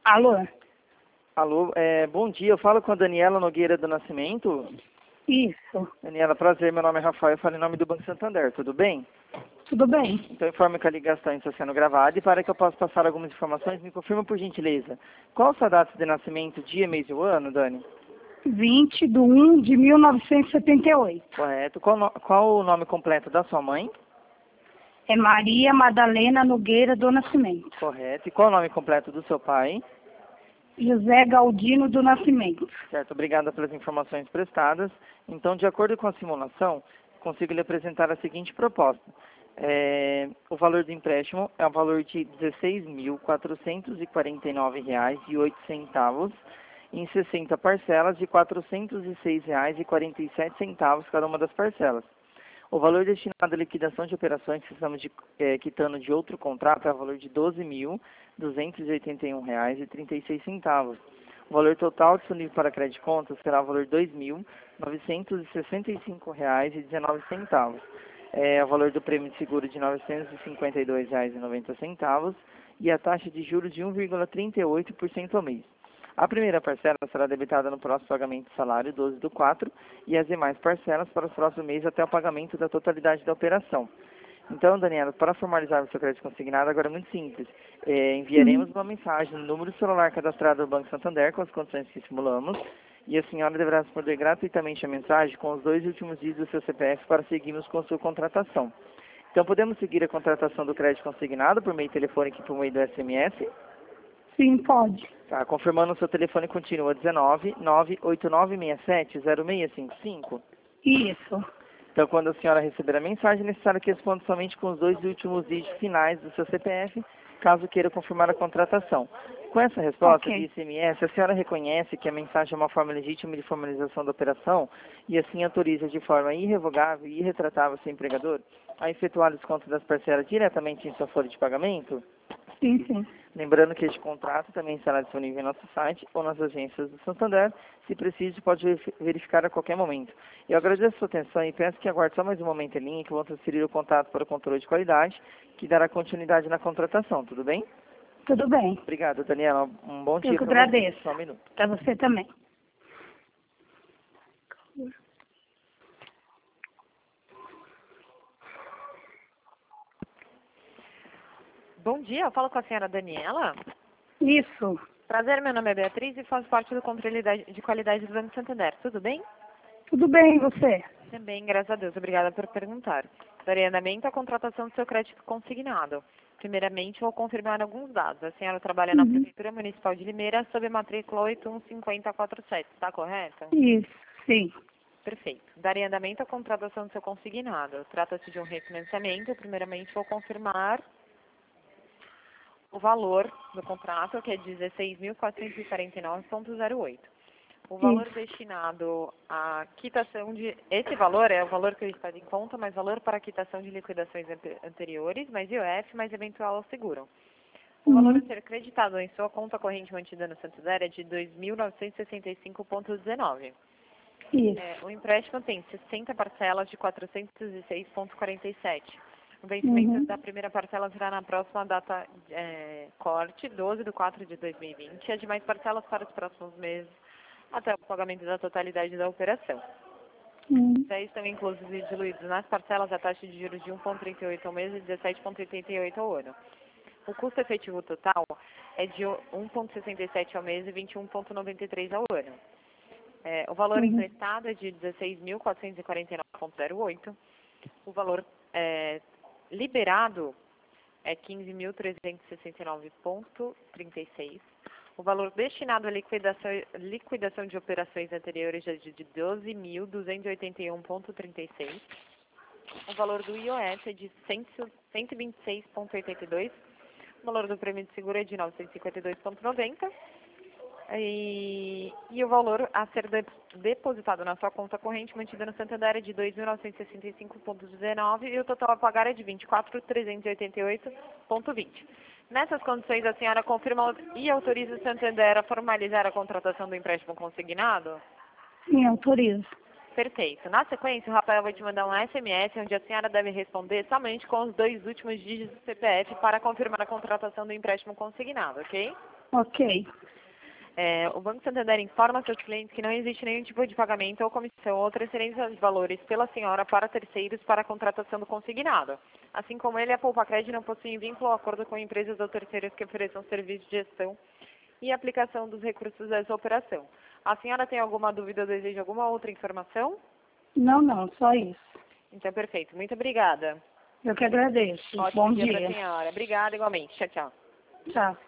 Alô? Alô, bom dia, eu falo com a Daniela Nogueira do Nascimento. Isso. Daniela, prazer, meu nome é Rafael, eu falo em nome do Banco Santander, tudo bem? Tudo bem? Então informe que a ligação está sendo gravada e para que eu possa passar algumas informações, me confirma por gentileza. Qual a sua data de nascimento, dia, mês e o ano, Dani? 20/1/1978. Correto. Qual o nome completo da sua mãe? É Maria Madalena Nogueira do Nascimento. Correto. E qual o nome completo do seu pai? José Galdino do Nascimento. Certo, obrigada pelas informações prestadas. Então, de acordo com a simulação, consigo lhe apresentar a seguinte proposta. O valor do empréstimo é o valor de R$ 16.449,08 em 60 parcelas de R$ 406,47 cada uma das parcelas. O valor destinado à liquidação de operações que estamos quitando de outro contrato é o valor de R$ 12.281,36. O valor total disponível para crédito de contas será o valor de R$ 2.965,19. O valor do prêmio de seguro de R$ 952,90 e a taxa de juros de 1,38% ao mês. A primeira parcela será debitada no próximo pagamento do salário, 12/4, e as demais parcelas para os próximos meses até o pagamento da totalidade da operação. Então, Daniela, para formalizar o seu crédito consignado, agora é muito simples. Enviaremos uma mensagem no número de celular cadastrado no Banco Santander com as condições que simulamos, e a senhora deverá responder gratuitamente a mensagem com os 2 últimos dígitos do seu CPF para seguirmos com a sua contratação. Então, podemos seguir a contratação do crédito consignado por meio telefônico e por meio do SMS? Sim, pode. Tá, confirmando o seu telefone continua 19 98967 0655. Isso. Então, quando a senhora receber a mensagem, é necessário que responda somente com os 2 últimos dígitos finais do seu CPF, caso queira confirmar a contratação. Com essa resposta de SMS, a senhora reconhece que a mensagem é uma forma legítima de formalização da operação e assim autoriza de forma irrevogável e irretratável seu empregador a efetuar o desconto das parcelas diretamente em sua folha de pagamento? Sim, sim. Lembrando que este contrato também estará disponível em nosso site ou nas agências do Santander. Se preciso, pode verificar a qualquer momento. Eu agradeço a sua atenção e peço que aguarde só mais um momento em linha que vou transferir o contato para o controle de qualidade, que dará continuidade na contratação, tudo bem? Tudo bem. Obrigado, Daniela. Um bom dia Eu que para você. agradeço. Só um minuto. Para você também. Bom dia, eu falo com a senhora Daniela. Isso. Prazer, meu nome é Beatriz e faço parte do controle de qualidade do Banco Santander. Tudo bem? Tudo bem, e você? Também, graças a Deus. Obrigada por perguntar. Darei andamento à contratação do seu crédito consignado. Primeiramente, vou confirmar alguns dados. A senhora trabalha na Prefeitura Municipal de Limeira sob a matrícula 815047, está correto? Isso, sim. Perfeito. Darei andamento à contratação do seu consignado. Trata-se de um refinanciamento. Primeiramente, vou confirmar o valor do contrato, que é 16.449,08. O valor destinado à quitação de... Esse valor é o valor que está em conta, mais valor para a quitação de liquidações anteriores, mais IOF, mais eventual ao seguro. O valor a ser creditado em sua conta corrente mantida no Santander é de 2.965,19. Isso. O empréstimo tem 60 parcelas de 406,47. O vencimento da primeira parcela será na próxima data corte, 12/4/2020, e as demais parcelas para os próximos meses, até o pagamento da totalidade da operação. Já estão inclusos e diluídos nas parcelas a taxa de juros de 1,38 ao mês e 17,88 ao ano. O custo efetivo total é de 1,67 ao mês e 21,93 ao ano. O valor emprestado é de 16.449,08. O valor liberado é 15.369,36. O valor destinado à liquidação de operações anteriores é de 12.281,36. O valor do IOF é de 126,82. O valor do prêmio de seguro é de 952,90. E o valor a ser depositado na sua conta corrente mantida no Santander é de 2.965,19 e o total a pagar é de 24.388,20. Nessas condições, a senhora confirma e autoriza o Santander a formalizar a contratação do empréstimo consignado? Sim, autorizo. Perfeito. Na sequência, o Rafael vai te mandar um SMS onde a senhora deve responder somente com os 2 últimos dígitos do CPF para confirmar a contratação do empréstimo consignado, ok? Ok. O Banco Santander informa seus clientes que não existe nenhum tipo de pagamento ou comissão ou transferência de valores pela senhora para terceiros para a contratação do consignado. Assim como ele, a Poupacred não possui vínculo ou acordo com empresas ou terceiros que ofereçam serviço de gestão e aplicação dos recursos dessa operação. A senhora tem alguma dúvida ou deseja alguma outra informação? Não, só isso. Então, perfeito. Muito obrigada. Eu que agradeço. Ótimo Bom dia para a dia. senhora. Obrigada igualmente. Tchau, tchau. Tchau.